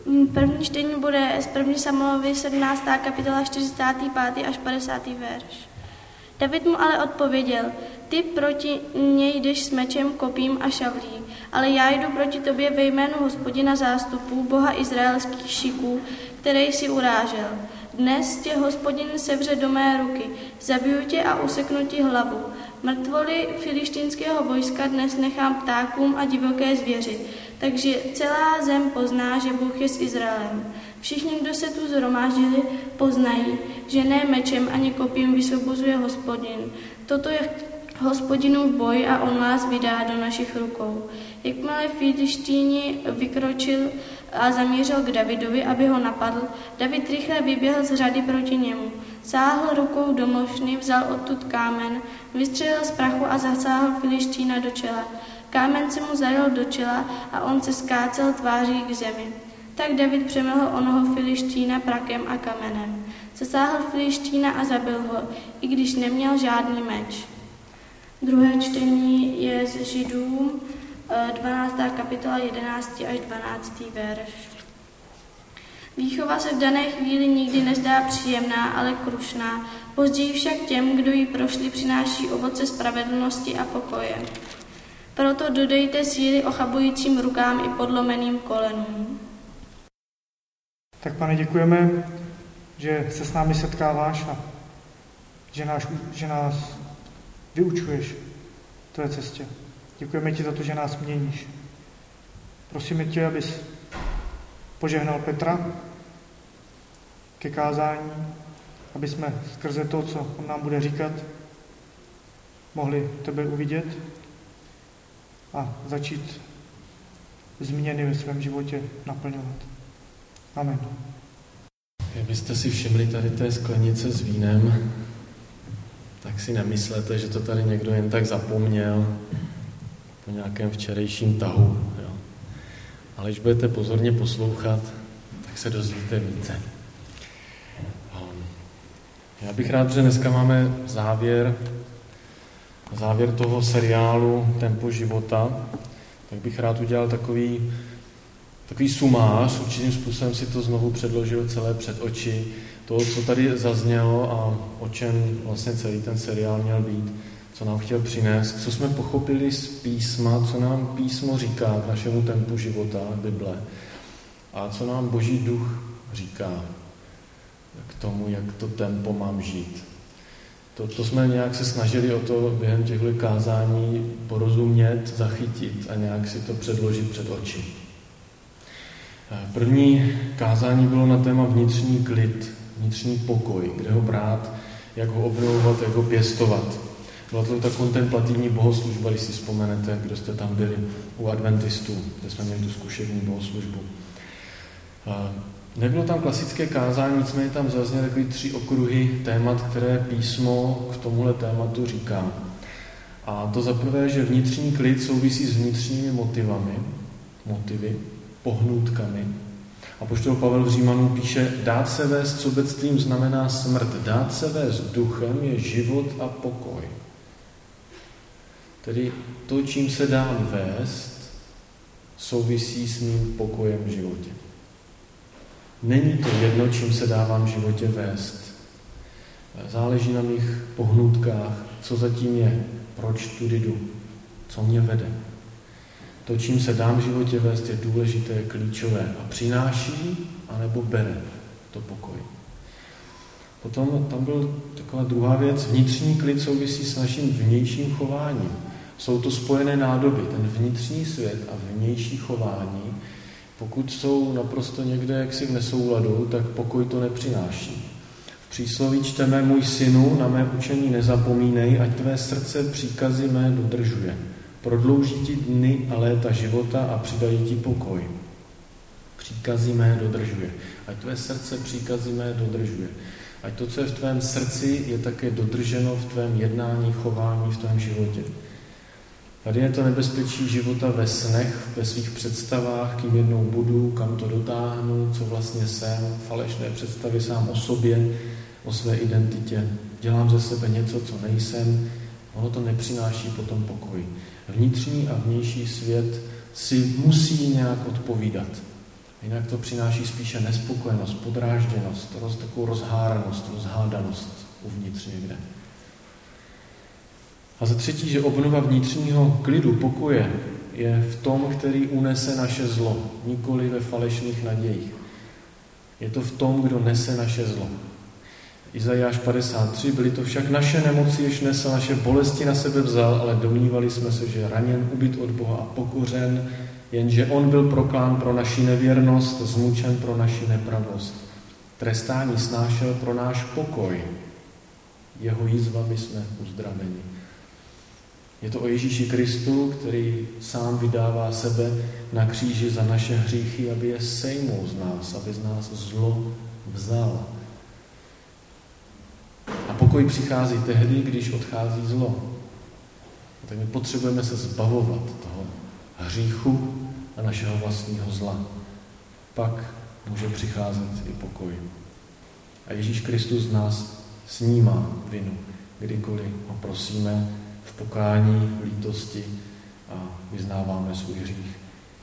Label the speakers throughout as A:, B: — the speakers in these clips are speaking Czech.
A: První čtení bude z 1. Samuelovi 17. kapitola 45. až 50. verš. David mu ale odpověděl: Ty proti mně jdeš s mečem, kopím a šavlí, ale já jdu proti tobě ve jménu Hospodina zástupů, Boha izraelských šiků, který jsi urážel. Dnes tě Hospodin sevře do mé ruky, zabiju tě a useknu ti hlavu. Mrtvoly filištinského vojska dnes nechám ptákům a divoké zvěři, takže celá zem pozná, že Bůh je s Izraelem. Všichni, kdo se tu shromáždili, poznají, že ne mečem ani kopím vysvobozuje Hospodin. Toto je Hospodinův boj a on vás vydá do našich rukou. Jakmile Filištíni vykročil a zamířil k Davidovi, aby ho napadl, David rychle vyběhl z řady proti němu. Sáhl rukou do mošny, vzal odtud kámen, vystřelil z prachu a zasáhl Filištína do čela. Kámen se mu zajel do čela a on se skácel tváří k zemi. Tak David přemohl onoho Filištína prakem a kamenem. Zasáhl Filištína a zabil ho, i když neměl žádný meč. Druhé čtení je z Židům, 12. kapitola 11. až 12. verš. Výchova se v dané chvíli nikdy nezdá příjemná, ale krušná. Později však těm, kdo ji prošli, přináší ovoce spravedlnosti a pokoje. Proto dodejte síly ochabujícím rukám i podlomeným kolenům.
B: Tak, Pane, děkujeme, že se s námi setkáváš a že nás vyučuješ tvé cestě. Děkujeme ti za to, že nás měníš. Prosíme tě, abys požehnal Petra ke kázání, aby jsme skrze to, co on nám bude říkat, mohli tebe uvidět a začít změny ve svém životě naplňovat. Amen.
C: Kdybyste si všimli tady té sklenice s vínem, tak si nemyslete, že to tady někdo jen tak zapomněl po nějakém včerejším tahu. Jo. Ale když budete pozorně poslouchat, tak se dozvíte více. Já bych rád, že dneska máme závěr toho seriálu Tempo života, tak bych rád udělal takový sumář, určitým způsobem si to znovu předložil celé před oči, toho, co tady zaznělo a o čem vlastně celý ten seriál měl být, co nám chtěl přinést, co jsme pochopili z písma, co nám písmo říká k našemu tempu života, Bible, a co nám Boží duch říká k tomu, jak to tempo mám žít. To jsme nějak se snažili o to během těchto kázání porozumět, zachytit a nějak si to předložit před oči. První kázání bylo na téma vnitřní klid, vnitřní pokoj, kde ho brát, jak ho obnovovat, jak ho pěstovat. Byla to ta kontemplativní bohoslužba, když si vzpomenete, kdo jste tam byli u adventistů, kde jsme měli tu zkušební bohoslužbu. Nebylo tam klasické kázání, nicméně tam zazněly takový 3 okruhy témat, které písmo k tomuhle tématu říká. A to za prvé, že vnitřní klid souvisí s vnitřními motivy, pohnutkami. Apoštol Pavel v Římanům píše: dát se vést sobectvím znamená smrt, dát se vést duchem je život a pokoj. Tedy to, čím se dám vést, souvisí s mým pokojem v životě. Není to jedno, čím se dávám v životě vést. Záleží na mých pohnutkách, co zatím je, proč tudy jdu, co mě vede. To, čím se dám v životě vést, je důležité, klíčové a přináší, anebo bere to pokoj. Potom tam byla taková druhá věc, vnitřní klid souvisí s naším vnějším chováním. Jsou to spojené nádoby, ten vnitřní svět a vnější chování. Pokud jsou naprosto někde jaksi v nesouladu, tak pokoj to nepřináší. V přísloví čteme: můj synu, na mé učení nezapomínej, ať tvé srdce příkazy mé dodržuje. Prodlouží ti dny a léta života a přidají ti pokoj. Příkazy mé dodržuje. Ať tvé srdce příkazy mé dodržuje. Ať to, co je v tvém srdci, je také dodrženo v tvém jednání, chování, v tvém životě. Tady je to nebezpečí života ve snech, ve svých představách, kým jednou budu, kam to dotáhnu, co vlastně jsem, falešné představy sám o sobě, o své identitě. Dělám ze sebe něco, co nejsem, ono to nepřináší potom pokoj. Vnitřní a vnější svět si musí nějak odpovídat. Jinak to přináší spíše nespokojenost, podrážděnost, takovou rozháranost, rozhádanost uvnitř někde. A za třetí, že obnova vnitřního klidu, pokoje, je v tom, který unese naše zlo, nikoli ve falešných nadějích. Je to v tom, kdo nese naše zlo. Izajáš 53, byly to však naše nemoci, jež nesl, naše bolesti na sebe vzal, ale domnívali jsme se, že raněn, ubyt od Boha a pokořen, jenže on byl proklán pro naši nevěrnost, zmučen pro naši nepravost. Trestání snášel pro náš pokoj. Jeho jizvami jsme uzdraveni. Je to o Ježíši Kristu, který sám vydává sebe na kříži za naše hříchy, aby je sejmul z nás, aby z nás zlo vzal. A pokoj přichází tehdy, když odchází zlo. Tak my potřebujeme se zbavovat toho hříchu a našeho vlastního zla. Pak může přicházet i pokoj. A Ježíš Kristus z nás snímá vinu, kdykoliv ho prosíme v pokání, v lítosti a vyznáváme svůj hřích.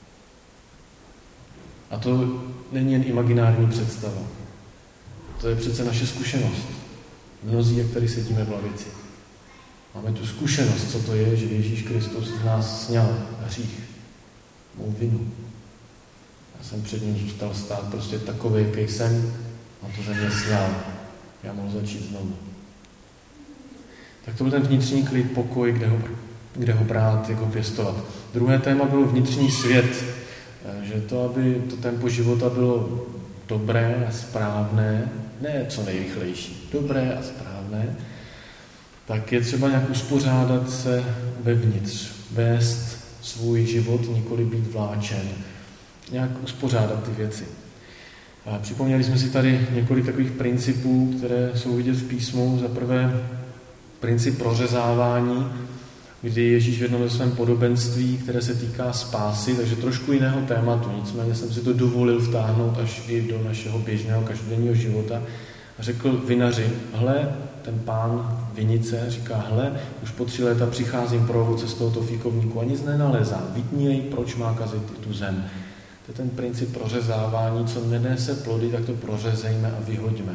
C: A to není jen imaginární představa. To je přece naše zkušenost. Mnozí, jak tady sedíme v lavici. Máme tu zkušenost, co to je, že Ježíš Kristus z nás sňal hřích, mou vinu. Já jsem před ním zůstal stát prostě takový, jaký jsem, a to ze mě sňal. Já mohl začít znovu. Tak to byl ten vnitřní klid, pokoj, kde ho brát, jak ho pěstovat. Druhé téma bylo vnitřní svět. Že to, aby to tempo života bylo dobré a správné, ne co nejrychlejší, dobré a správné, tak je třeba nějak uspořádat se vevnitř, vést svůj život, nikoli být vláčen, nějak uspořádat ty věci. A připomněli jsme si tady několik takových principů, které jsou vidět v písmu. Za prvé princip prořezávání, kdy Ježíš v jednom ze svém podobenství, které se týká spásy, takže trošku jiného tématu, nicméně jsem si to dovolil vtáhnout až i do našeho běžného každodenního života. A řekl vinaři, hle, ten pán vinice říká, hle, už po 3 léta přicházím pro ovoce z tohoto fíkovníku a nic nenalezám. Vytni, proč má kazit i tu zem. To je ten princip prořezávání, co nenese plody, tak to prořezejme a vyhoďme.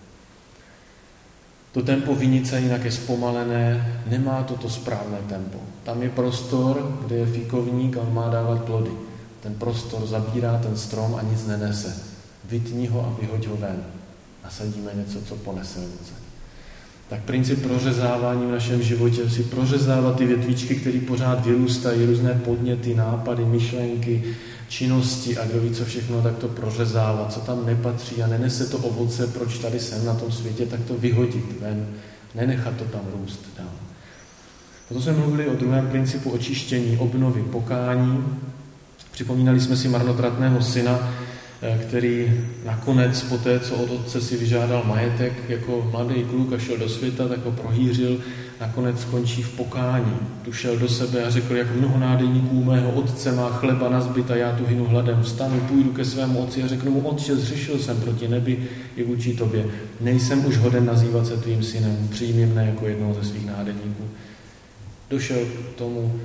C: To tempo vinice jinak je zpomalené, nemá toto správné tempo. Tam je prostor, kde je fíkovník a on má dávat plody. Ten prostor zabírá ten strom a nic nenese. Vytni ho a vyhoď ho ven. Nasadíme něco, co ponese ovoce. Tak princip prořezávání v našem životě, si prořezávat ty větvičky, které pořád vyrůstají, různé podněty, nápady, myšlenky, činnosti a kdo ví co všechno, tak to prořezávat, co tam nepatří a nenese to ovoce, proč tady jsem na tom světě, tak to vyhodit ven, nenechat to tam růst dál. Proto jsme mluvili o druhém principu očištění, obnovy, pokání. Připomínali jsme si marnotratného syna, který nakonec po té, co od otce si vyžádal majetek, jako mladý kluk a šel do světa, tak ho prohýřil, nakonec skončí v pokání. Tu šel do sebe a řekl, jak mnoho nádeníků mého otce má chleba nazbyt a já tu hynu hladem. Vstanu, půjdu ke svému otci a řeknu mu, otče, zřešil jsem proti nebi i vůči tobě. Nejsem už hoden nazývat se tvým synem, přijmi mne jako jednoho ze svých nádeníků. Došel k tomu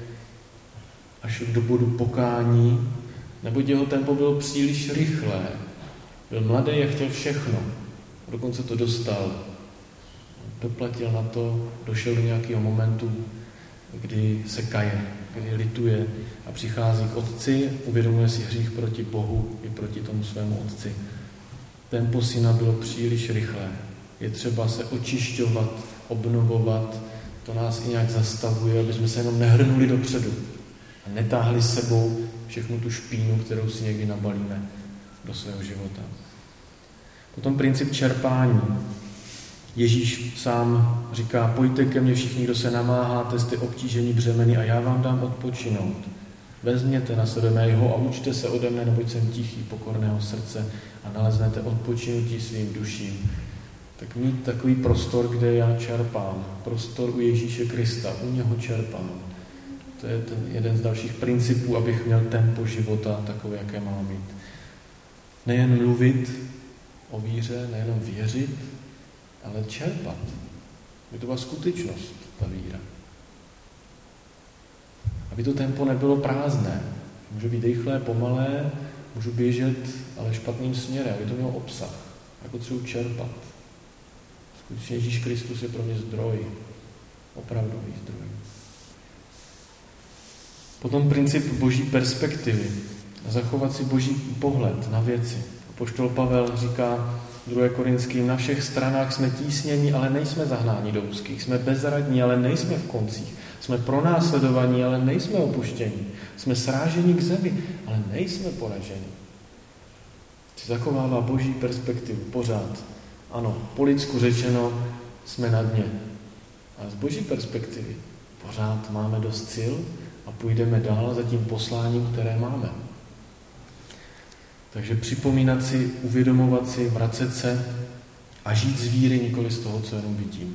C: až do bodu pokání, neboť jeho tempo bylo příliš rychlé. Byl mladý a chtěl všechno. Dokonce to dostal. Doplatil na to, došel do nějakého momentu, kdy se kaje, kdy lituje a přichází k otci, uvědomuje si hřích proti Bohu i proti tomu svému otci. Tempo syna bylo příliš rychlé. Je třeba se očišťovat, obnovovat. To nás i nějak zastavuje, aby jsme se jenom nehrnuli dopředu a netáhli s sebou všechnu tu špínu, kterou si někdy nabalíme do svého života. Potom princip čerpání. Ježíš sám říká, pojďte ke mně všichni, kdo se namáháte, jste obtížení břemeny a já vám dám odpočinout. Vezměte na sebe mého a učte se ode mne, neboť jsem tichý, pokorného srdce a naleznete odpočinutí svým duším. Tak mít takový prostor, kde já čerpám. Prostor u Ježíše Krista, u něho čerpám. To je ten jeden z dalších principů, abych měl tempo života takové, jaké mám mít. Nejen mluvit o víře, nejenom věřit, ale čerpat. Aby to byla skutečnost, ta víra. Aby to tempo nebylo prázdné. Může být rychlé, pomalé, můžu běžet, ale špatným směrem, aby to mělo obsah. Jako potřebuji čerpat. Skutečně Ježíš Kristus je pro mě zdroj, opravdový zdroj. Potom princip boží perspektivy. Zachovat si boží pohled na věci. Apoštol Pavel říká 2. Korinským, na všech stranách jsme tísněni, ale nejsme zahnáni do úzkých. Jsme bezradní, ale nejsme v koncích. Jsme pronásledovaní, ale nejsme opuštěni. Jsme sráženi k zemi, ale nejsme poraženi. Zachovává boží perspektivu pořád. Ano, po lidsku řečeno, jsme na dně. A z boží perspektivy pořád máme dost sil a půjdeme dál za tím posláním, které máme. Takže připomínat si, uvědomovat si, vracet se a žít z víry, nikoli z toho, co jenom vidím.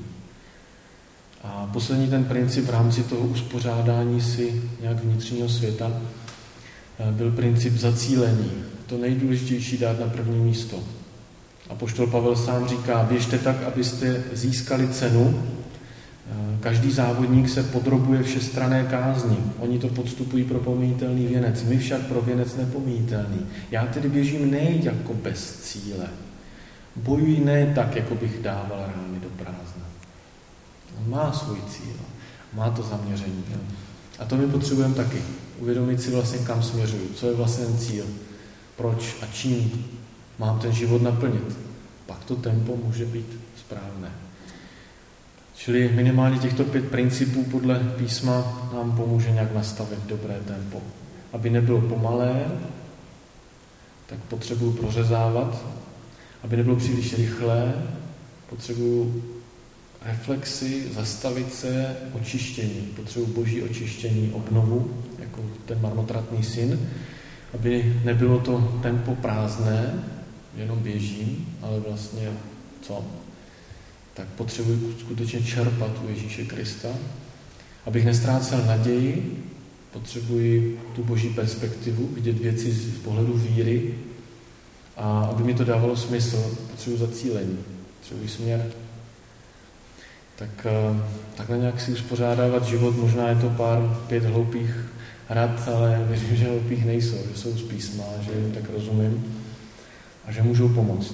C: A poslední ten princip v rámci toho uspořádání si nějak vnitřního světa byl princip zacílení. To nejdůležitější dát na první místo. Apoštol Pavel sám říká, běžte tak, abyste získali cenu. Každý závodník se podrobuje všestranné kázni. Oni to podstupují pro pomíjitelný věnec, my však pro věnec nepomíjitelný. Já tedy běžím ne jako bez cíle. Bojuji ne tak, jako bych dával rány do prázdna. On má svůj cíl, má to zaměření. A to my potřebujeme taky. Uvědomit si vlastně, kam směřuju, co je vlastně ten cíl, proč a čím mám ten život naplnit. Pak to tempo může být správné. Čili minimálně těchto 5 principů podle písma nám pomůže nějak nastavit dobré tempo. Aby nebylo pomalé, tak potřebuju prořezávat. Aby nebylo příliš rychlé, potřebuju reflexi, zastavit se, očištění. Potřebuji boží očištění, obnovu, jako ten marnotratný syn. Aby nebylo to tempo prázdné, jenom běžím, ale vlastně co? Tak potřebuji skutečně čerpat u Ježíše Krista. Abych nestrácel naději, potřebuji tu boží perspektivu, vidět věci z pohledu víry a aby mi to dávalo smysl, potřebuji zacílení, potřebuji směr. Tak takhle nějak si uspořádávat život, možná je to 5 hloupých rad, ale věřím, že hloupých nejsou, že jsou z písma, že jim tak rozumím a že můžou pomoct.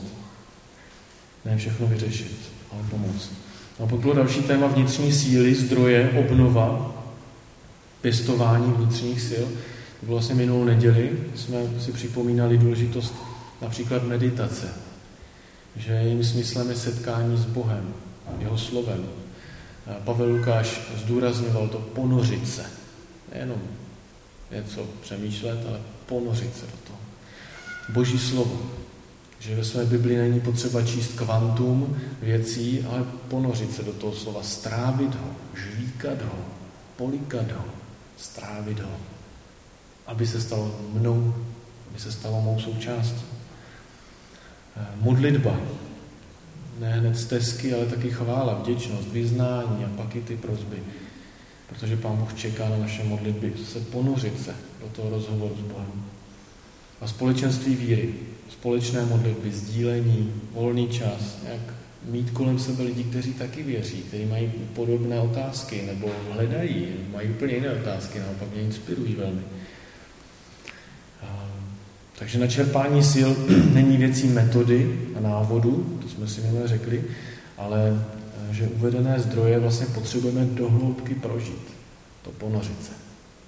C: Ne všechno vyřešit, ale pomoct. A pak bylo další téma vnitřní síly, zdroje, obnova, pěstování vnitřních sil. To bylo vlastně minulou neděli, jsme si připomínali důležitost například meditace, že jejím smyslem je setkání s Bohem, jeho slovem. Pavel Lukáš zdůrazňoval to ponořit se. Nejenom něco přemýšlet, ale ponořit se do toho. Boží slovo. Že ve své Bibli není potřeba číst kvantum věcí, ale ponořit se do toho slova, strávit ho, žvíkat ho, polikat ho, strávit ho, aby se stalo mnou, aby se stalo mou součástí. Modlitba. Ne hned stesky, ale taky chvála, vděčnost, vyznání a pak i ty prosby. Protože Pán Bůh čeká na naše modlitby, se ponořit se do toho rozhovoru s Bohem. A společenství víry, společné modlitby, sdílení, volný čas, jak mít kolem sebe lidi, kteří taky věří, kteří mají podobné otázky, nebo hledají, mají úplně jiné otázky, naopak mě inspirují velmi. Takže načerpání sil není věcí metody a návodu, to jsme si minule řekli, ale že uvedené zdroje vlastně potřebujeme do hloubky prožít, to ponořit se.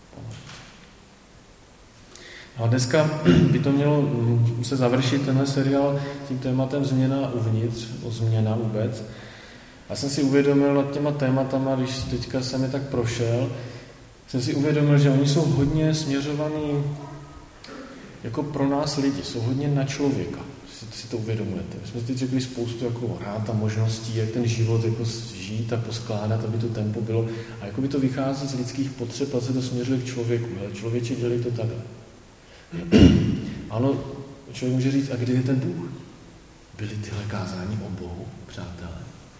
C: A dneska by to mělo se završit tenhle seriál tím tématem změna uvnitř, o změna vůbec. Já jsem si uvědomil nad těma tématama, když teďka jsem je tak prošel, jsem si uvědomil, že oni jsou hodně směřovaný jako pro nás lidi, jsou hodně na člověka, si to uvědomujete. My jsme teď řekli spoustu jako rád a možností, jak ten život jako žít a poskládat, aby to tempo bylo. A jako by to vychází z lidských potřeb a se to směřuje k člověku. Ale člověče, dělej to takhle. Ano, člověk může říct, a kdy je ten Bůh? Byly tyhle kázání o Bohu, přátelé?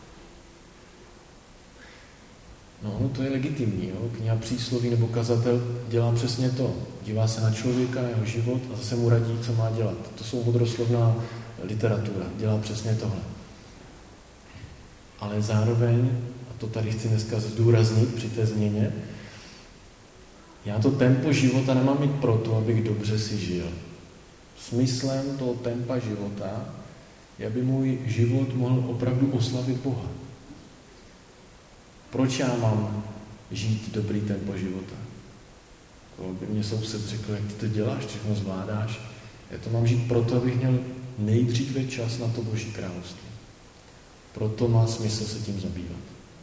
C: No, to je legitimní. Jo? Kniha Přísloví nebo kazatel dělá přesně to. Dívá se na člověka, na jeho život a zase mu radí, co má dělat. To jsou modroslovná literatura. Dělá přesně tohle. Ale zároveň, a to tady chci dneska zdůraznit při té změně, já to tempo života nemám mít proto, abych dobře si žil. Smyslem toho tempa života je, aby můj život mohl opravdu oslavit Boha. Proč já mám žít dobrý tempo života? By mě soused řekl, jak ty to děláš, všechno zvládáš. Já to mám žít proto, abych měl nejdříve čas na to Boží království. Proto má smysl se tím zabývat.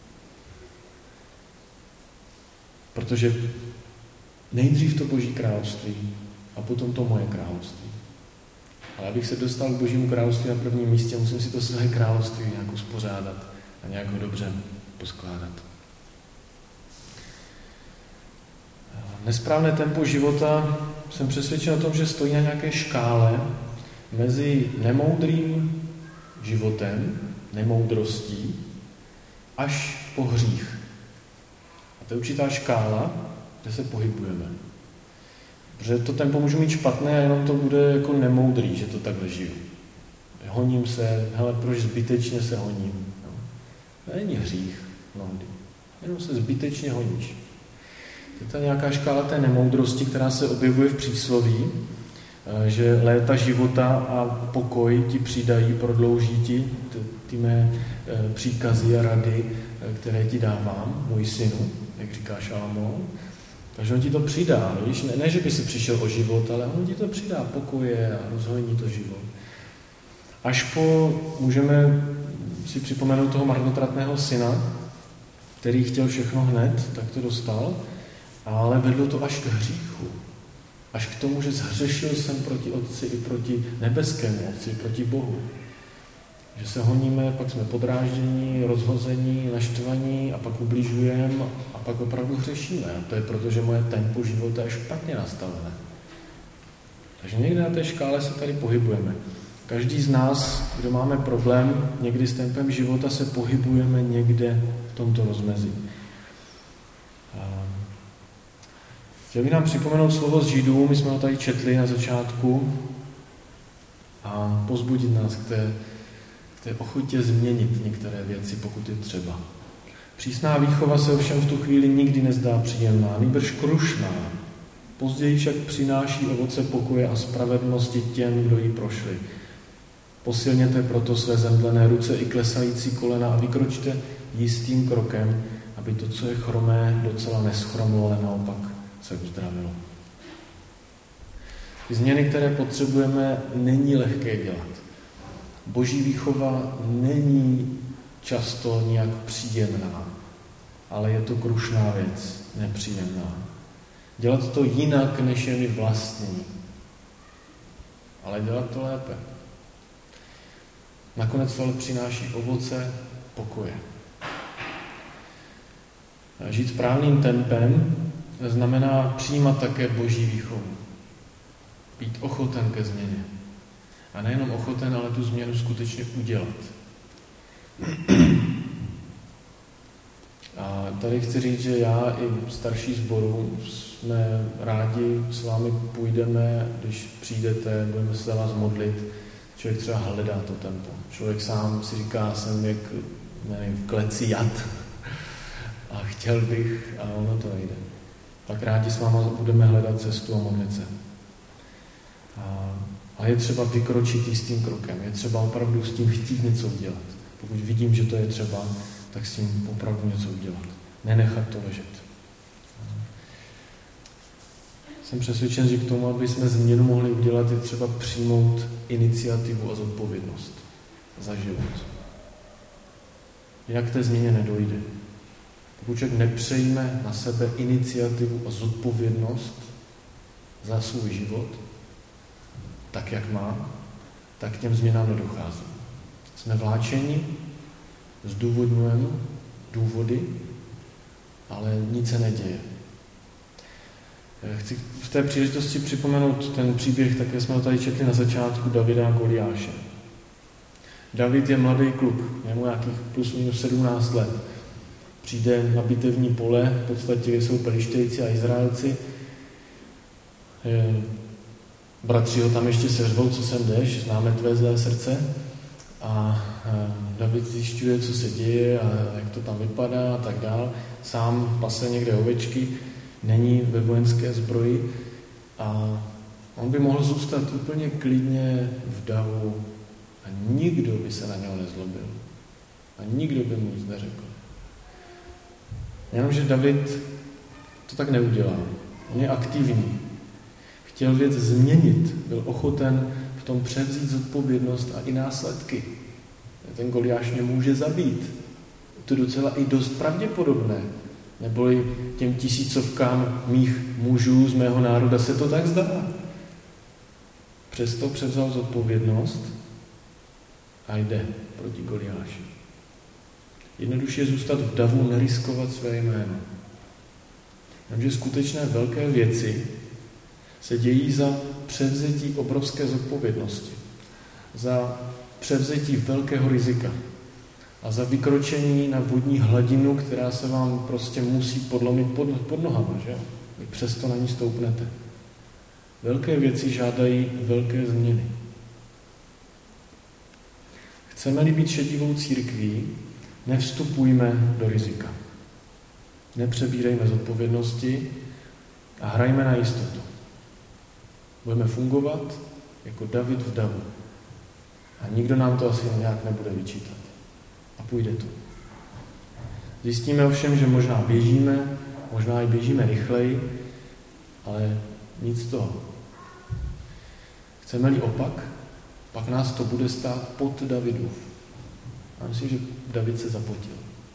C: Protože nejdřív to Boží království a potom to moje království. Ale abych se dostal k Božímu království na prvním místě, musím si to své království nějak uspořádat a nějak ho dobře poskládat. Nesprávné tempo života, jsem přesvědčen o tom, že stojí na nějaké škále mezi nemoudrým životem, nemoudrostí, až po hřích. A to je určitá škála, kde se pohybujeme. Protože to tempo můžu mít špatné a jenom to bude jako nemoudrý, že to takhle žiju. Honím se, hele, proč zbytečně se honím? No. To není hřích mnohdy. Jenom se zbytečně honíš. Je to nějaká škála té nemoudrosti, která se objevuje v přísloví, že léta života a pokoj ti přidají, prodlouží ti ty mé příkazy a rady, které ti dávám, můj synu, jak říká Šalamón. Takže on ti to přidá. Ne, že by si přišel o život, ale on ti to přidá pokoje a rozhojní to život. Až můžeme si připomenout toho marnotratného syna, který chtěl všechno hned, tak to dostal, ale vedlo to až k hříchu. Až k tomu, že zhřešil jsem proti Otci i proti nebeskému Otci, proti Bohu. Že se honíme, pak jsme podráždění, rozhození, naštvaní a pak ubližujeme a pak opravdu hřešíme. A to je proto, že moje tempo života je špatně nastavené. Takže někde na té škále se tady pohybujeme. Každý z nás, kdo máme problém někdy s tempem života, se pohybujeme někde v tomto rozmezí. Chtěl bych nám připomenout slovo z Židů, my jsme ho tady četli na začátku, a pozbudit nás k té ochotě změnit některé věci, pokud je třeba. Přísná výchova se ovšem v tu chvíli nikdy nezdá příjemná, nýbrž krušná. Později však přináší ovoce pokoje a spravedlnosti těm, kdo ji prošli. Posilněte proto své zemdlené ruce i klesající kolena a vykročte jistým krokem, aby to, co je chromé, docela neschromilo, ale naopak se uzdravilo. Ty změny, které potřebujeme, není lehké dělat. Boží výchova není často nějak příjemná, ale je to krušná věc, nepříjemná. Dělat to jinak, než je mi vlastní, ale dělat to lépe. Nakonec to ale přináší ovoce pokoje. Žít správným tempem znamená přijímat také Boží výchovu. Být ochoten ke změně. A nejenom ochoten, ale tu změnu skutečně udělat. A tady chci říct, že já i starší sboru jsme rádi, s vámi půjdeme, když přijdete, budeme se za vás modlit. Člověk třeba hledá to tempo. Člověk sám si říká, jsem jak v kleci jat a chtěl bych, a ono to nejde. Tak rádi s váma budeme hledat cestu a modlit se. A je třeba vykročit jistým krokem. Je třeba opravdu s tím chtít něco udělat. Pokud vidím, že to je třeba, tak s tím opravdu něco udělat. Nenechat to ležet. Jsem přesvědčen, že k tomu, aby jsme změnu mohli udělat, je třeba přijmout iniciativu a zodpovědnost za život. Jinak k té změně nedojde. Pokud člověk nepřejme na sebe iniciativu a zodpovědnost za svůj život, tak, jak má, tak k těm změnám nedochází. Jsme vláčeni, zdůvodňujeme důvody, ale nic se neděje. Chci v té příležitosti připomenout ten příběh, také jsme ho tady četli na začátku, Davida a Goliáše. David je mladý kluk, je mu nějakých plus minus 17 let. Přijde na bitevní pole, v podstatě jsou Pelištejci a Izraelci. Bratři ho tam ještě seřvou, co sem jdeš, známe tvé zlé srdce. A David zjišťuje, co se děje a jak to tam vypadá a tak dál. Sám pase někde ovečky, není ve vojenské zbroji a On by mohl zůstat úplně klidně v davu a nikdo by se na něho nezlobil. A nikdo by mu nic neřekl. Jenomže David to tak neudělá. On je aktivní. Chtěl věc změnit. Byl ochoten v tom převzít zodpovědnost a i následky. Ten Goliáš mě může zabít. To je docela i dost pravděpodobné. Neboli těm tisícovkám mých mužů z mého národa se to tak zdá. Přesto převzal zodpovědnost a jde proti Goliáši. Jednoduše zůstat v davu, neriskovat své jméno. Jenomže skutečné velké věci se dějí za převzetí obrovské zodpovědnosti, za převzetí velkého rizika a za vykročení na vodní hladinu, která se vám prostě musí podlomit pod nohama, že? Vy přesto na ní stoupnete. Velké věci žádají velké změny. Chceme-li být šedivou církví, nevstupujme do rizika. Nepřebírejme zodpovědnosti a hrajme na jistotu. Budeme fungovat jako David v davu. A nikdo nám to asi nějak nebude vyčítat. A půjde to. Zjistíme ovšem, že možná běžíme, možná i běžíme rychleji, ale nic z toho. Chceme-li opak, pak nás to bude stát pod Davidův. A myslím, že David se zapotil.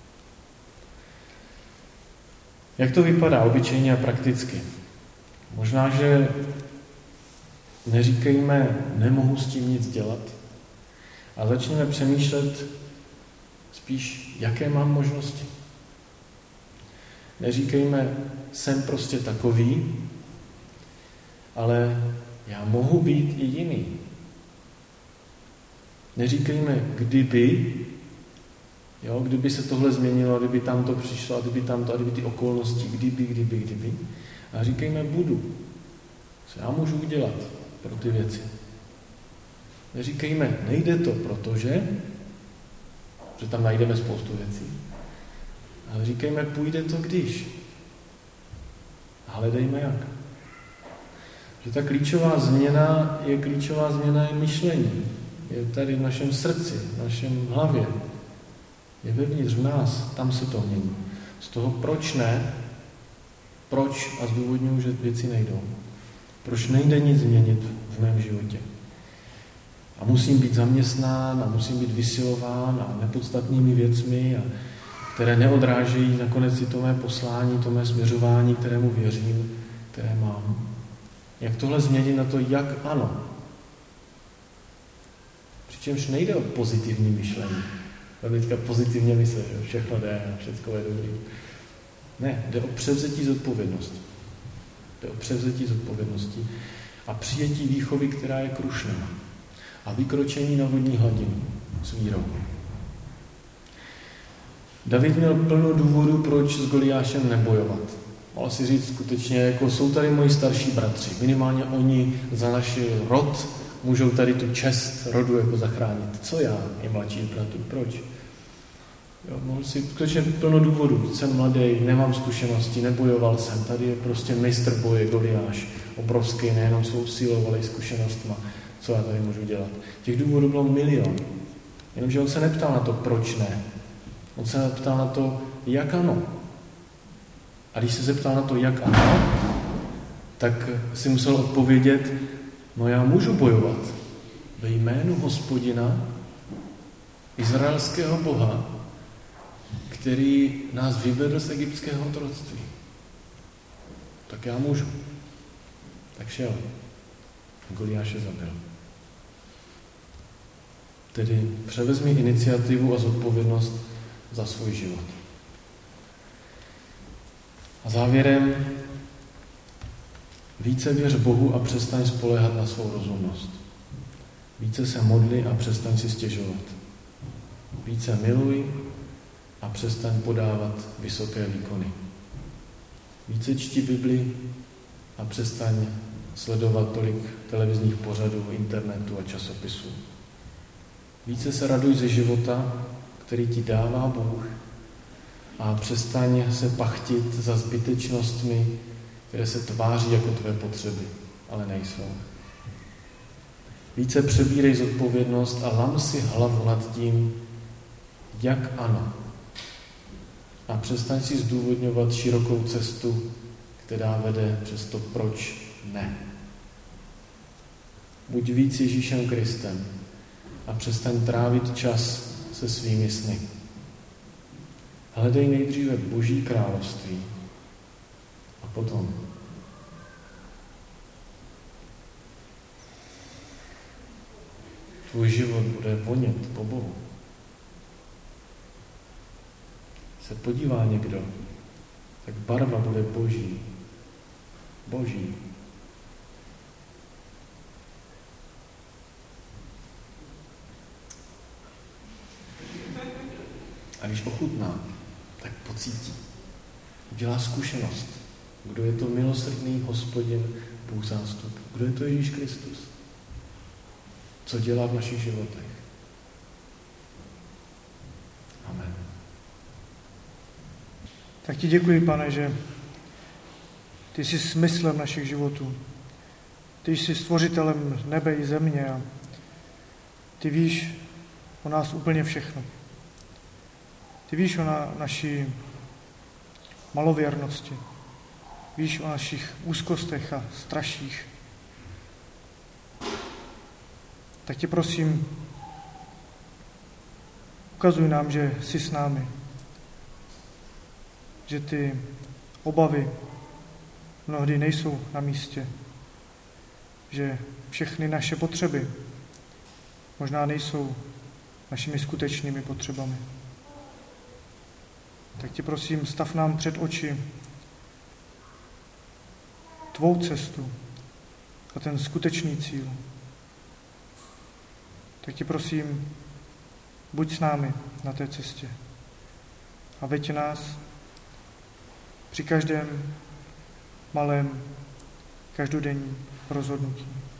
C: Jak to vypadá obyčejně a prakticky? Možná, že neříkejme, nemohu s tím nic dělat, a začněme přemýšlet spíš, jaké mám možnosti. Neříkejme, jsem prostě takový, ale já mohu být i jiný. Neříkejme, kdyby se tohle změnilo, kdyby tam to přišlo, a kdyby tamto, a kdyby ty okolnosti, kdyby. A říkejme, budu. Co já můžu udělat pro ty věci. Neříkejme, nejde to, protože tam najdeme spoustu věcí. Ale říkejme, půjde to, když. A hledejme jak. Že ta klíčová změna je myšlení. Je tady v našem srdci, v našem hlavě. Je vevnitř v nás, tam se to mění. Z toho proč ne, proč a zdůvodňuji, že věci nejdou. Proč nejde nic změnit v mém životě. A musím být zaměstnán a musím být vysilován a nepodstatnými věcmi, které neodrážejí nakonec i to mé poslání, to mé směřování, kterému věřím, které mám. Jak tohle změnit na to, jak ano. Přičemž nejde o pozitivní myšlení. Teďka pozitivně mysle, že všechno jde a všechno je dobrý. Ne, jde o převzetí zodpovědnosti. Jde o převzetí zodpovědnosti a přijetí výchovy, která je krušná. A vykročení na vodní hladinu s vírou. David měl plno důvodů, proč s Goliášem nebojovat. Mohl si říct skutečně, jako jsou tady moji starší bratři. Minimálně oni za náš rod můžou tady tu čest rodu jako zachránit. Co já, je mladší bratr, proč? Jo, mohl si skutečně plno důvodů. Jsem mladý, nemám zkušenosti, nebojoval jsem. Tady je prostě mistr boje, Goliáš. Obrovský, nejenom svou silou, ale i zkušenostma. Co já tady můžu dělat? Těch důvodů bylo milion. Jenomže on se neptal na to, proč ne. On se neptal na to, jak ano. A když se zeptal na to, jak ano, tak si musel odpovědět, no já můžu bojovat ve jménu Hospodina, izraelského Boha, který nás vyvedl z egyptského otroctví. Tak já můžu. Tak šel. Goliáše zabil. Tedy převezmi iniciativu a zodpovědnost za svůj život. A závěrem, více věř Bohu a přestaň spoléhat na svou rozumnost. Více se modli a přestaň si stěžovat. Více miluj a přestaň podávat vysoké výkony. Více čti Bibli a přestaň sledovat tolik televizních pořadů, internetu a časopisů. Více se raduj ze života, který ti dává Bůh, a přestaň se pachtit za zbytečnostmi, které se tváří jako tvé potřeby, ale nejsou. Více přebírej zodpovědnost a lam si hlavu nad tím, jak ano. A přestaň si zdůvodňovat širokou cestu, která vede přes to, proč ne. Buď víc Ježíšem Kristem a přestaň trávit čas se svými sny. Hledej nejdříve Boží království a potom. Tvůj život bude vonět po Bohu. Se podívá někdo, tak barva bude boží. Boží. A když ochutná, tak pocítí. Udělá zkušenost. Kdo je to milosrdný Hospodin, Bůh zástup? Kdo je to Ježíš Kristus? Co dělá v našich životech? Amen.
B: Tak ti děkuji, Pane, že ty jsi smyslem našich životů. Ty jsi stvořitelem nebe i země a ty víš o nás úplně všechno. Ty víš o naší malověrnosti. Víš o našich úzkostech a straších. Tak tě prosím, ukazuj nám, že jsi s námi. Že ty obavy mnohdy nejsou na místě. Že všechny naše potřeby možná nejsou našimi skutečnými potřebami. Tak tě prosím, stav nám před oči tvou cestu a ten skutečný cíl. Tak tě prosím, buď s námi na té cestě a veď nás při každém malém, každodenním rozhodnutí.